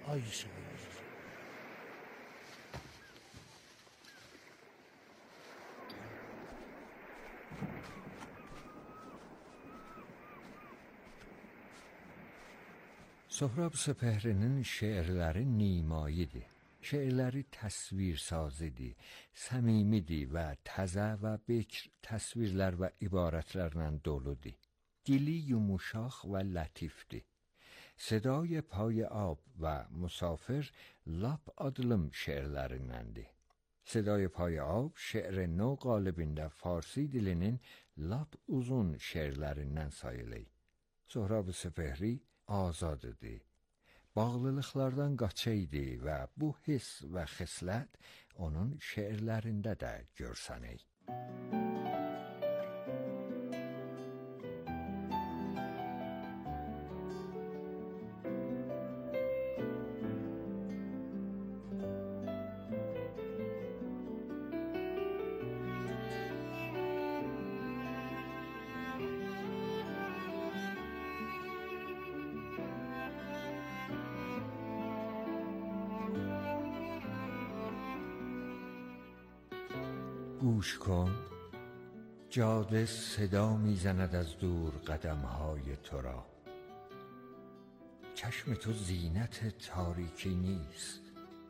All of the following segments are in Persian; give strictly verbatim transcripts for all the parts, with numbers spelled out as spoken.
آیشه بگیر. Sohrab Sepehri'nin şeirləri nimayidir. Şeirləri təsvirsazıdır, səmimidir və təzə və bekr təsvirlər və ibarətlərlə doludur. Dili yumuşaq və lətifdir. Sedای پای آب و مسافر lap adlım şeirlərindəndir. Sedای پای آب şeir nov qalibində Farsi dilinin lap uzun şeirlərindən sayılır. Sohrab Sepehri azadıdır. Bağlılıqlardan qaçaydı və bu hiss və xislət onun şeirlərində də görsənir. گوش کن، جاده صدا میزند از دور قدمهای تو را. چشم تو زینت تاریکی نیست.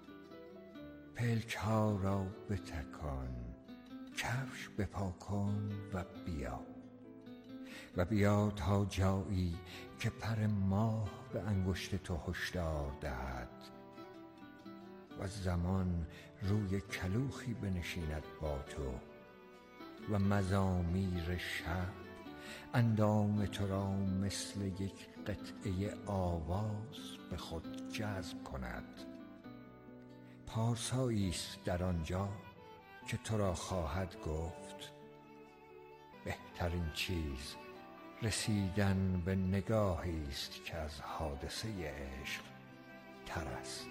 پلک‌ها را بتکان، کفش بپا کن و بیا و بیا تا جایی که پر ماه به انگشت تو هشدار دهد و زمان روی کلوخی بنشیند با تو و مزامیر شب اندام تو را مثل یک قطعه آواز به خود جذب کند. پارسایی است در آنجا که تو را خواهد گفت بهترین چیز رسیدن به نگاهی است که از حادثه عشق تر است.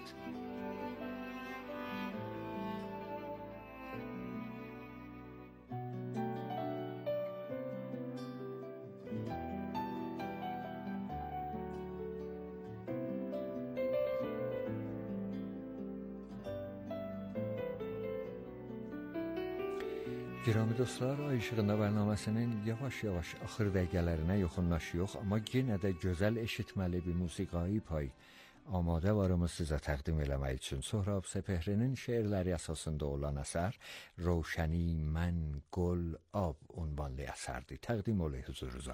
Girami dostlar, Ay İşığında bərnaməsinin yavaş-yavaş axır dəqiqələrinə yaxınlaşıyoruz, amma yenə də gözəl eşitməli bir musiqi pay amadə varımı sizə təqdim eləmək üçün Sohrab Sepehrinin şeirləri əsasında olan əsər Roshani Man Gul Ab ünvanlı əsərdir. Təqdim olay huzurunuza.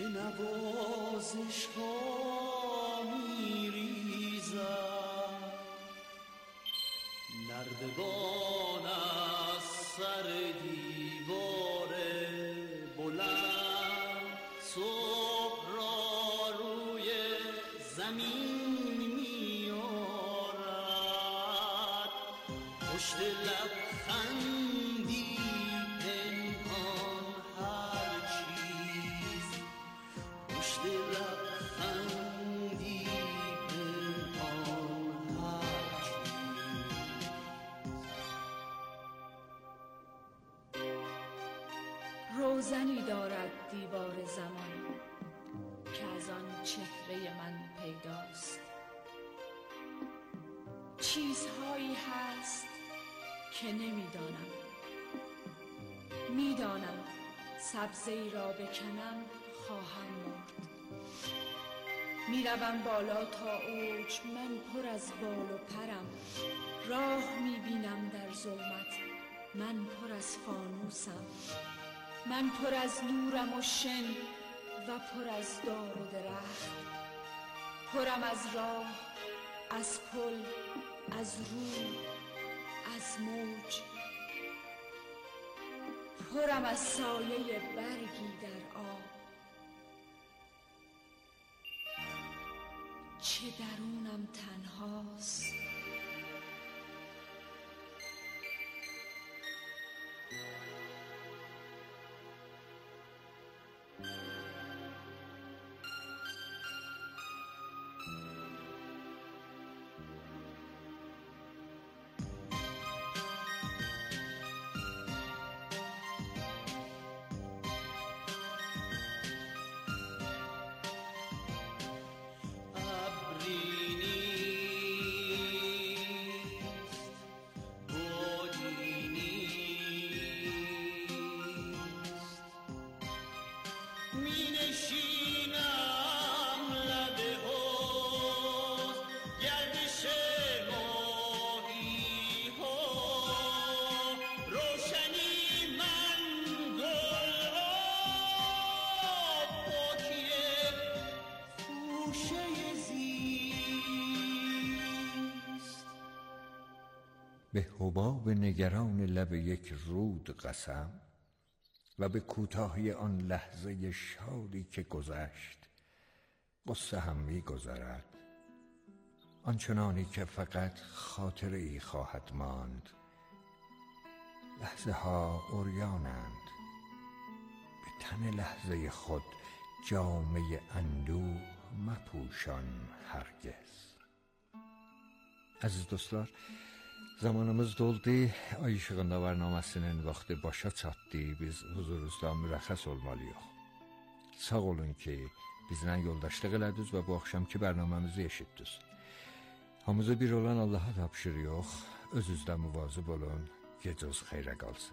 نوازش ها می ریزد، نردبان از سر دیوار بلند صبح را روی زمین می آرد. پشت لب خندی پنهان هر چیز، پشت لب خندی پنهان هر چیز. روزنی دارد دیوار زمان که از آن چهره من پیداست. چیزهایی هست که نمیدانم، میدانم سبزه‌ای را بکنم خواهم مرد. میروم بالا تا اوج، من پر از بال و پرم. راه میبینم در ظلمت، من پر از فانوسم. من پر از نورم و شن و پر از دار و درخت. پرم از راه، از پل، از رو، از موج. پرم از سایه برگی در آب. چه درونم تنهاست. به حباب نگران لب یک رود قسم و به کوتاهی آن لحظه شادی که گذشت. قصه هم می گذرد، آنچنانی که فقط خاطره ای خواهد ماند. لحظه ها عریانند، به تن لحظه خود جامه اندوه مپوشان هرگز. Aziz dostlar, zamanımız doldu. Ay işığında bərnaməsinin vaxtı başa çatdı. Biz huzurunuzda mürəxxəs olmalıyıq. Sağ olun ki, bizlə yoldaşlıq elədiniz və bu axşamki bərnaməmizi eşitdiniz. Hamımızı bir olan Allaha tapşırıq. Özünüzdə müvazib olun. Gecəniz xeyrə qalsın.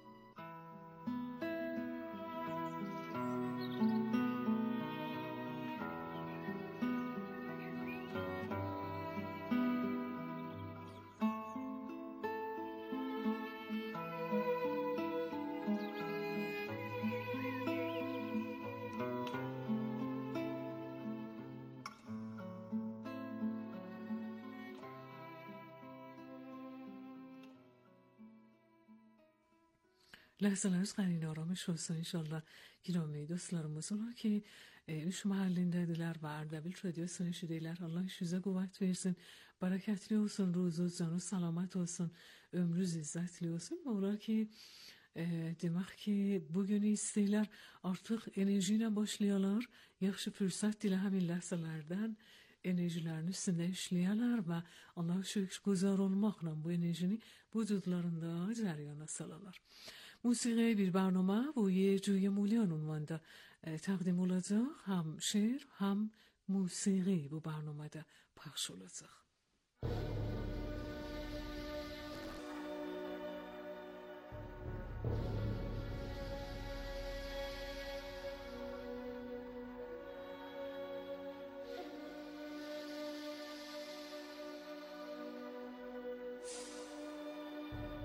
Ləhzələriniz qənin aramış olsun inşallah. Giramli dostlarımız olar ki iş mahallindədirlər və Ardabil Radiosu'nu eşidirlər. Allah işinizə qüvvət versin, bərəkətli olsun, ruhunuz, canınız salamat olsun, ömrünüz izzətli olsun. Və olar ki e, demək ki bugün istəyirlər artıq enerji ilə başlayalar. Yaxşı fürsət dilə həmin ləhzələrdən enerjilərini üstündə işləyərlər və Allah şükür güzar olmaqla bu enerjini vücudlarında cəriyana salalar. موسیقی bir برنامه و یه جوی مولیان عنوانده تقدیم olacaq. هم شعر هم موسیقی bu برنامede پخش olacaq.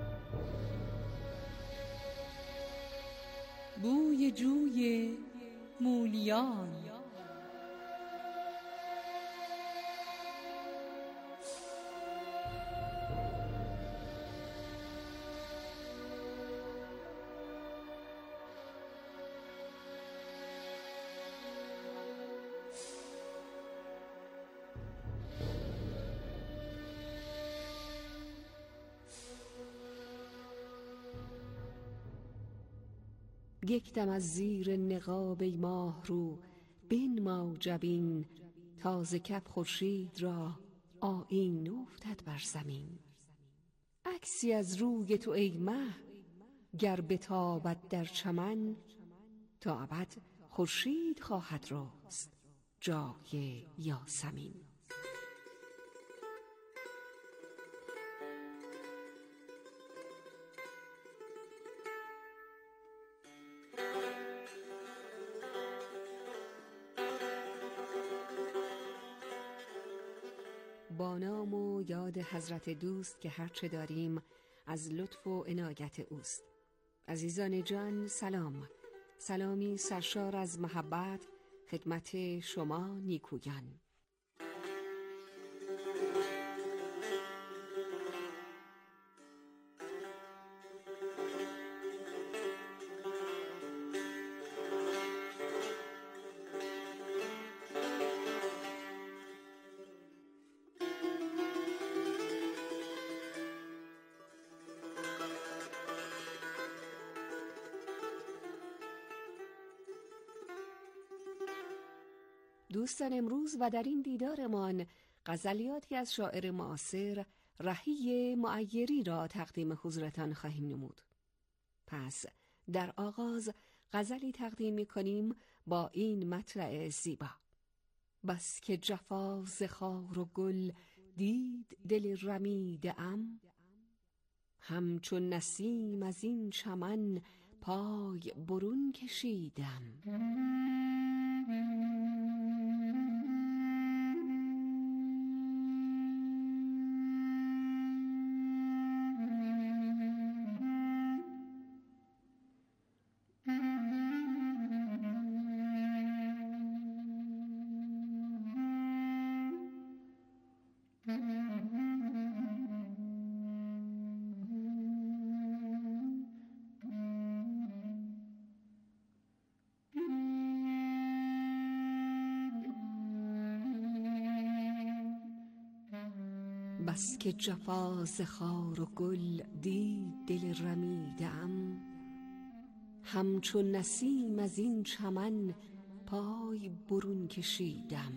بوی جوی مولیان. یک دم از زیر نقاب ای ماه رو بنما جبین، تازه کف خورشید را آیین افتد بر زمین. عکسی از روی تو ای مه گر بتابد در چمن، تا ابد خورشید خواهد رست جای یاسمین. با نام و یاد حضرت دوست که هرچه داریم از لطف و عنایت اوست. عزیزان جان سلام، سلامی سرشار از محبت خدمت شما نیکویان. دوستان امروز و در این دیدارمان غزلیاتی از شاعر معاصر رهی معیری را تقدیم حضورتان خواهیم نمود. پس در آغاز غزلی تقدیم می‌کنیم با این مطلع زیبا: بس که جفا ز خار و گل دید دل رمیده ام، همچون نسیم از این چمن پای برون کشیدم. بس که جفا ز خار و گل دید دل رمیده ام، همچون نسیم از این چمن پای برون کشیدم.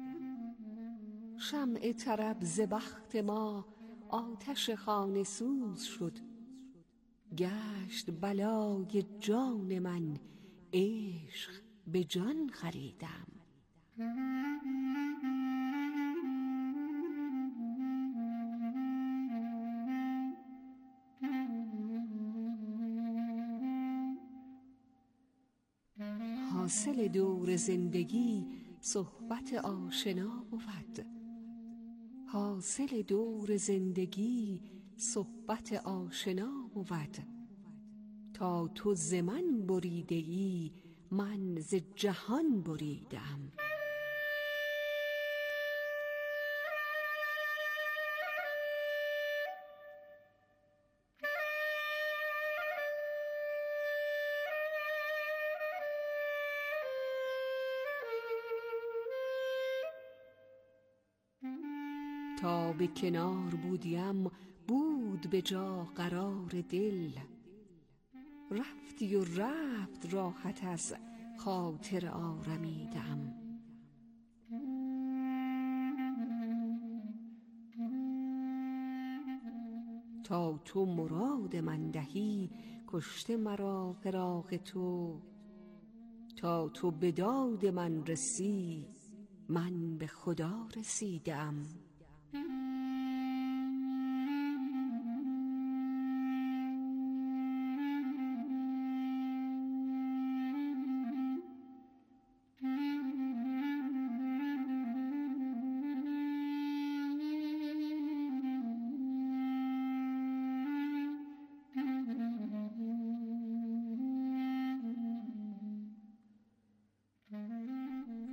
شمع طرب ز بخت ما آتش خانه سوز شد، گشت بلای جان من عشق به جان خریدم. حاصل دور زندگی صحبت آشنا بود، حاصل دور زندگی صحبت آشنا بود. تا تو ز من بریده ای من ز جهان بریدم. تا به کنار بودیم بود به جا قرار دل، رفتی و رفت راحت از خاطر آرمیدم. تا تو مراد من دهی کشته مرا فراق تو، تا تو به داد من رسی من به خدا رسیدم.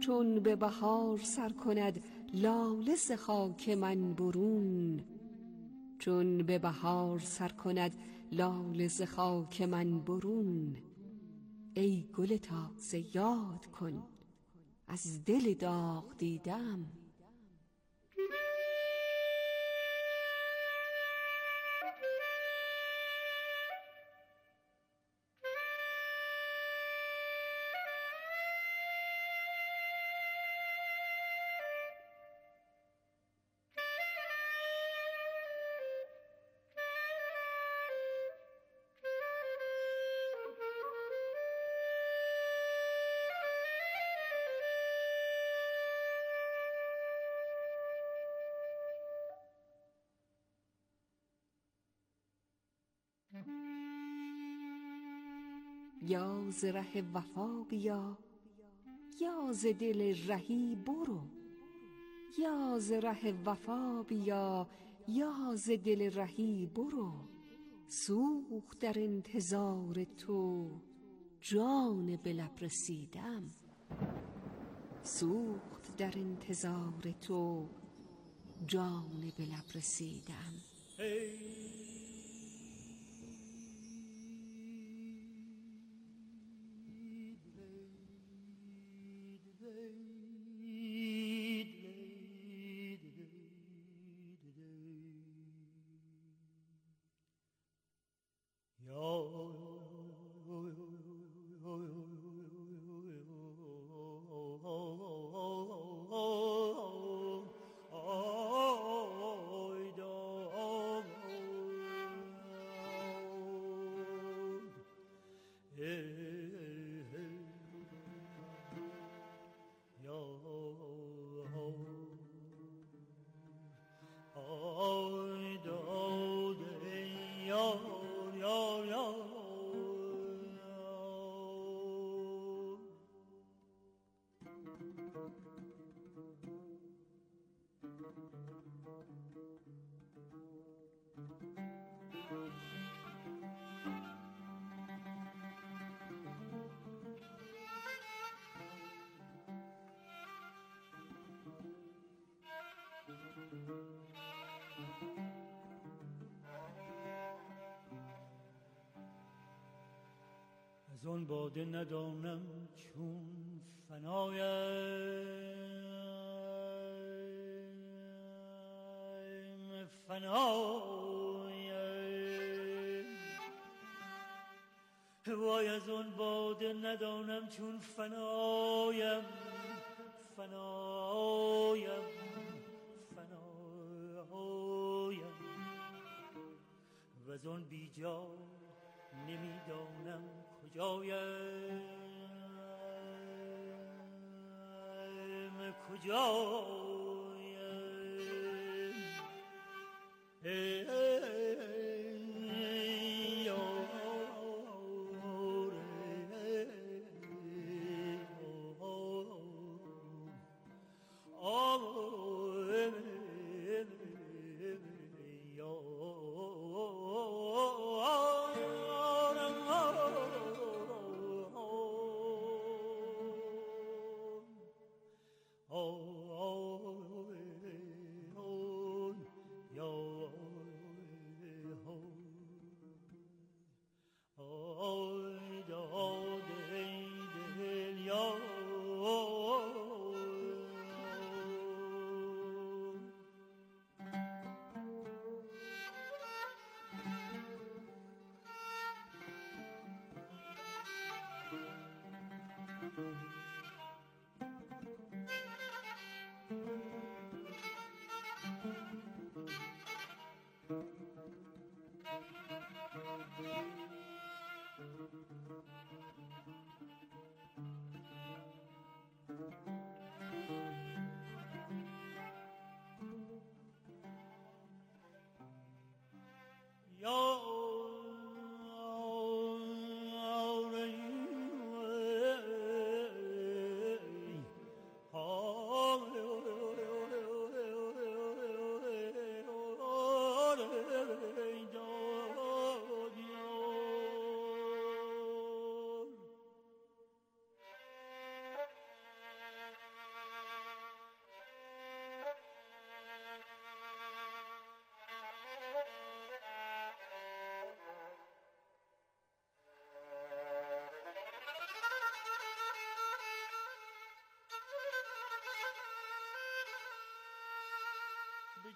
چون به بهار سر کند لاله ز خاک من برون، چون به بهار سر کند لاله ز خاک من برون. ای گل تازه یاد کن از دل داغ دیدم. یا ز ره وفا بیا یا ز دل رهی برو، یا ز ره وفا بیا یا ز دل رهی برو. سوخت در انتظار تو جان به لب رسیدم، سوخت در انتظار تو جان به لب رسیدم. از آن باده ندانم چون فنایم فنایم وای از آن باده ندانم چون فنایم فنایم فنایم و از آن بیجا نمیدانم کجایم کجایم ای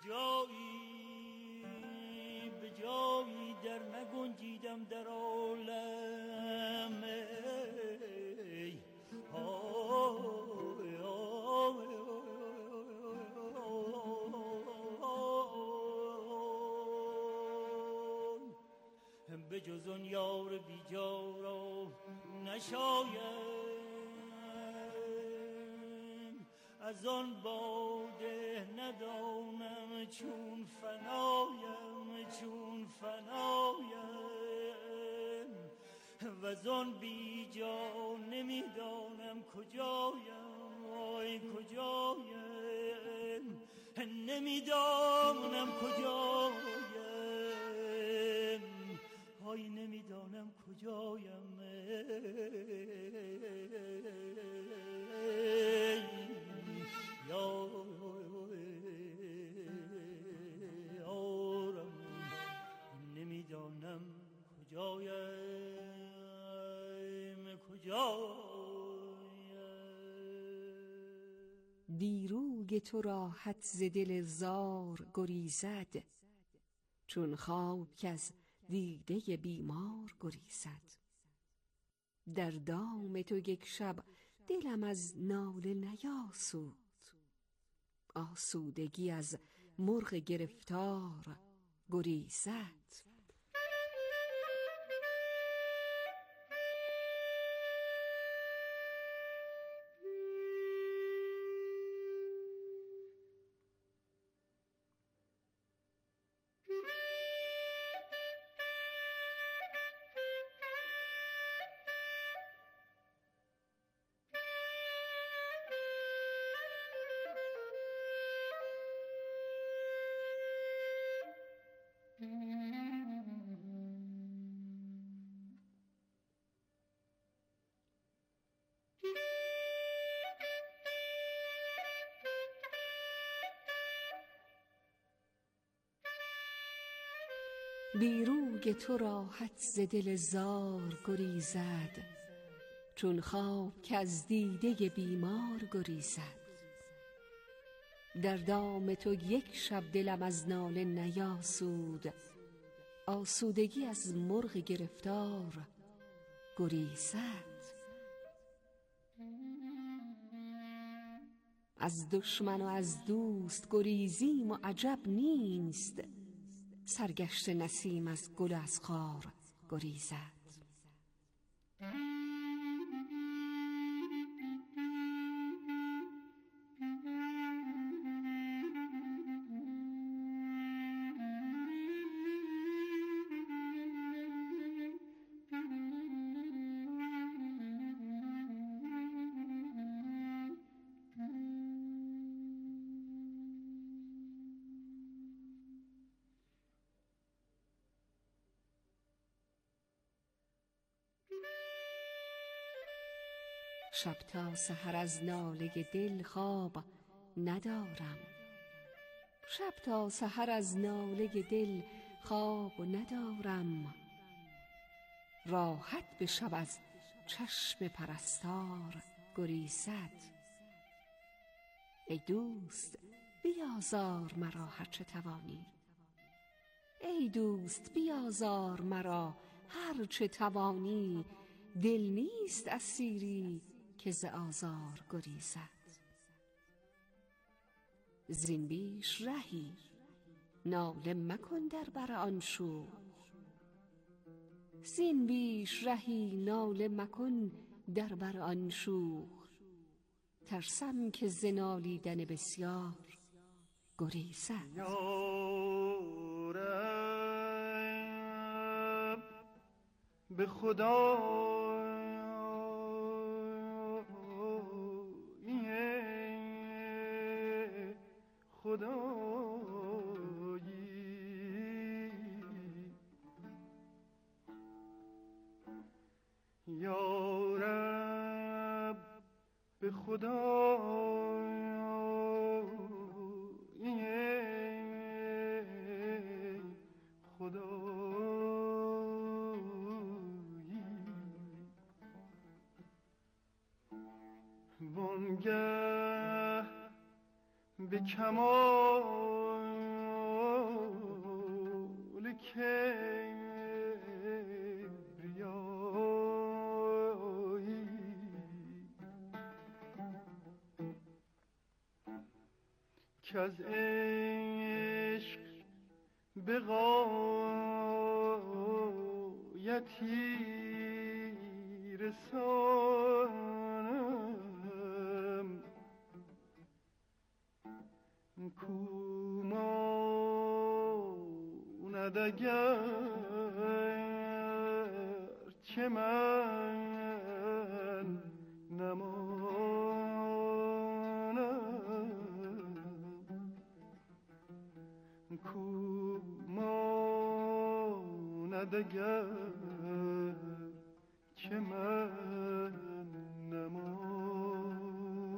جایی به جایی در نگنجیدم در عالم ای آی آی به جز اون یار بیجا را نشایم از آن باده ندانم چون فنایم چون فنایم و از آن بیجا نمیدانم کجایم آی کجایم نمیدانم کجایم آی نمیدانم کجایم یارم نمیدانم کجایم کجایم. دیروگ تو را حد ز دل زار گریزد چون خواب که از دیده بیمار گریزد. در دام تو یک شب دلم از ناله نیاسود آسودگی از مرغ گرفتار گریزد. بیروگ تو را حد ز دل زار گریزد چون خواب که از دیده بیمار گریزد. در دام تو یک شب دلم از ناله نیاسود آسودگی از مرغ گرفتار گریزد. از دشمن و از دوست گریزیم و عجب نیست سرگشت نسیم از گل از خار گریزد. شب تا سحر از ناله دل خواب ندارم شب تا سحر از ناله دل خواب ندارم راحت به شب از چشم پرستار گریزد. ای دوست بیازار مرا هر چه توانی ای دوست بیازار مرا هر چه توانی دل نیست اسیری که ز آزار گریزد. زین بیش رهی ناله مکن در بر آن شوخ زین بیش رهی ناله مکن در بر آن شوخ ترسم که ز نالیدن بسیار گریزد. یارم به خدا خدایی یارب به خدایی خدایی وانگه به کمان که از عشق به غایتی رسانم کو ماند اگر چه من نمانم کو ماند اگر چه من نمانم.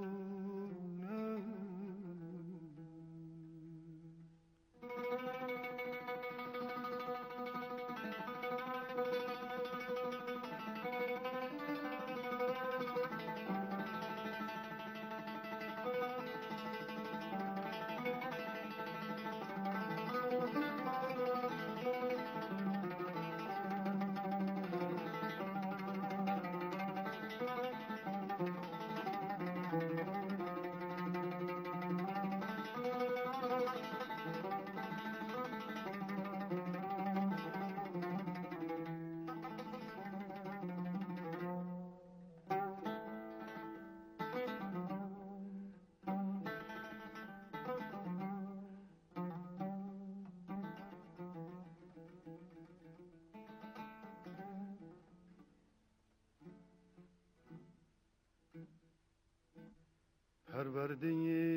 پرورده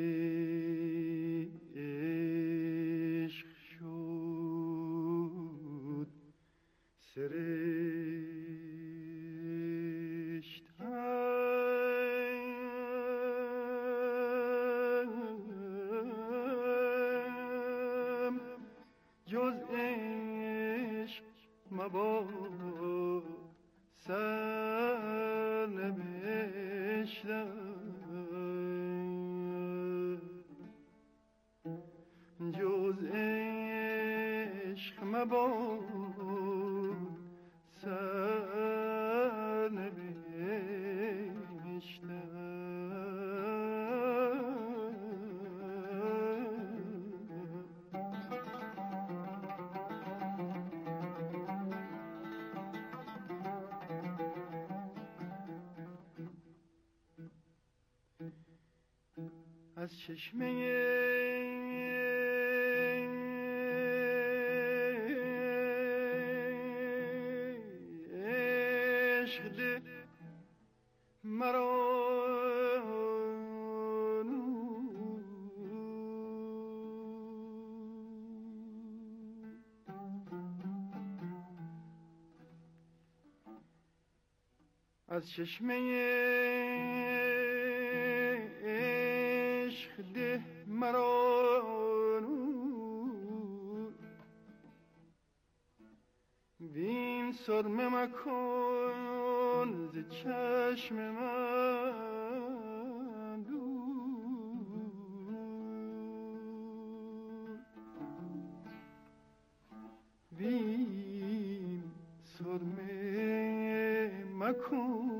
عشق شد سرشتم جز عشق مباد سر نبشتم جز عشق مباد سر نبشتم. از چشمه عشق ده مرا از چشمه عشق ده مرا وین سرمه مکن ز چشم من دور وین سرمه مکن